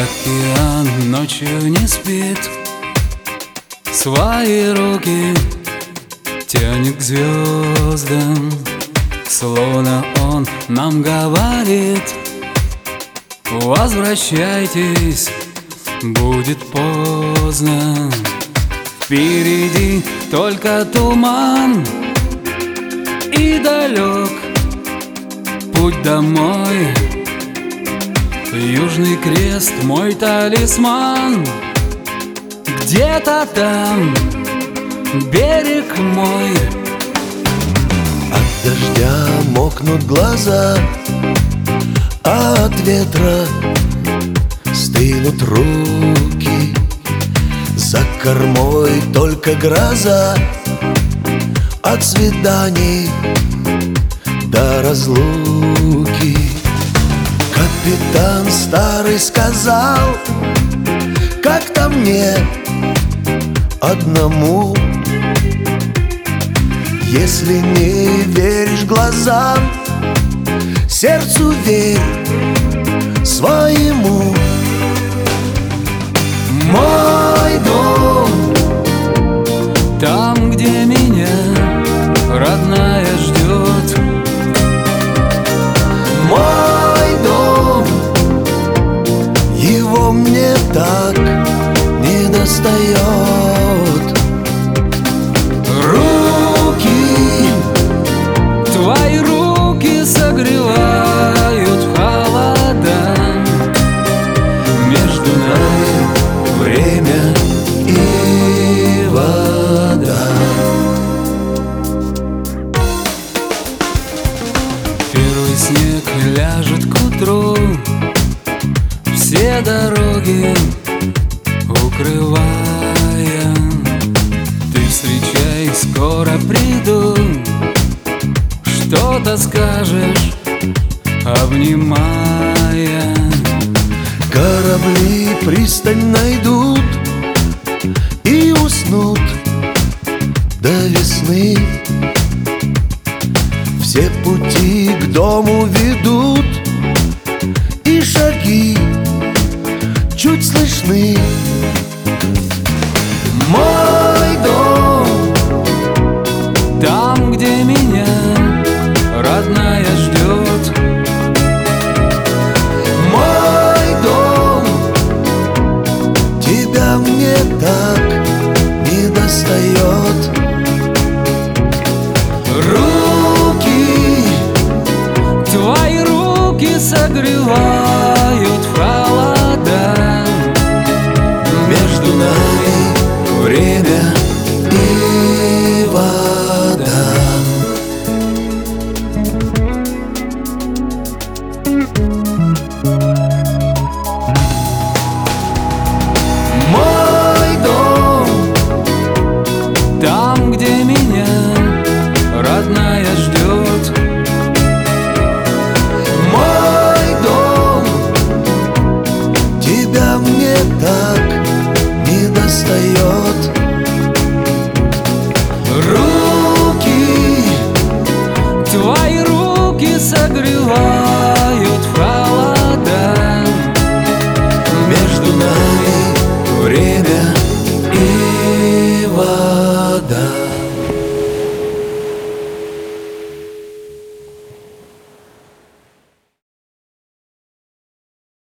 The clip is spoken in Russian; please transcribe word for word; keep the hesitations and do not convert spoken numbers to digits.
Океан ночью не спит, свои руки тянет к звездам, словно он нам говорит: возвращайтесь, будет поздно. Впереди только туман и далек путь домой. Южный крест — мой талисман, где-то там берег мой. От дождя мокнут глаза, а от ветра стынут руки. За кормой только гроза, от свиданий до разлуки. Капитан старый сказал как-то мне одному: если не веришь глазам, сердцу верь своему. Мой дом там, где меня родная ждет. Мой дом, его мне так не достает. Руки, твои руки согревают в холода. Между нами время и вода. Первый снег ляжет к утру, все дороги укрывая. Ты встречай, скоро приду, что-то скажешь, обнимая. корабли пристань найдут и уснут до весны. Все пути к дому ведут, и шаги чуть слышны. Мой дом там, где меня родная ждет. Мой дом, тебя мне так не достает. Руки, твои руки согревают в холода. Между нами время и вода. Мой дом там, где меня родная ждет. Мой дом, тебя мне так не достает. Руки, твои руки согревают в холода. Между нами время и вода.